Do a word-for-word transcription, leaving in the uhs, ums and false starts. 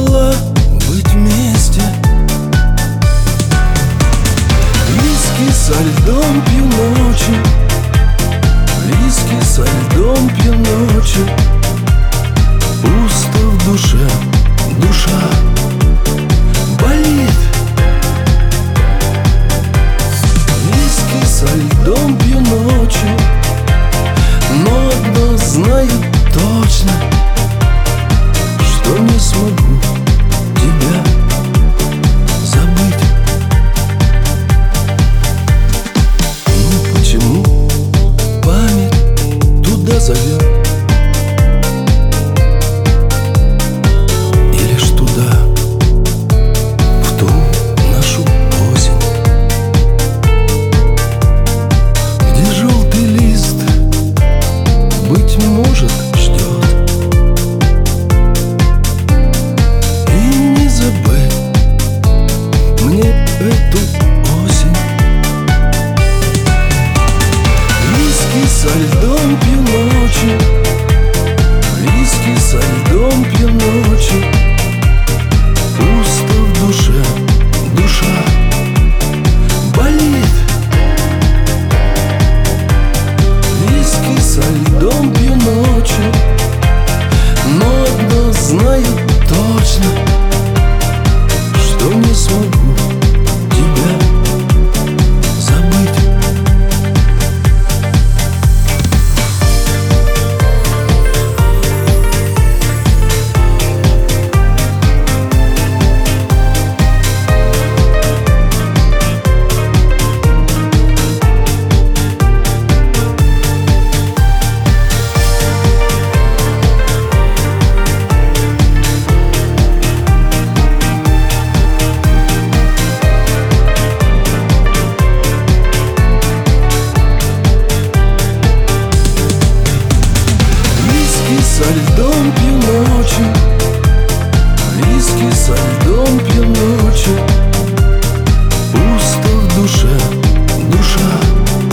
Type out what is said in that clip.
была быть вместе. Виски со льдом пью ночью, виски со льдом пью ночью. Пусто в душе, душа болит. Виски со льдом пью ночью, но одно знаю точно, что не смогу тебя забыть. Ну почему память туда зовет? И лишь туда, в ту нашу осень, где желтый лист, быть может, ждет. И не забыть мне эту осень. Виски со льдом пью ночью, виски со льдом пью ночью. Пусто в душе, душа болит. Виски со льдом пью ночью, но одно знаю точно, что не смогу тебя забыть. Со льдом пью ночью, виски со льдом пью ночью. Пусто в душе, душа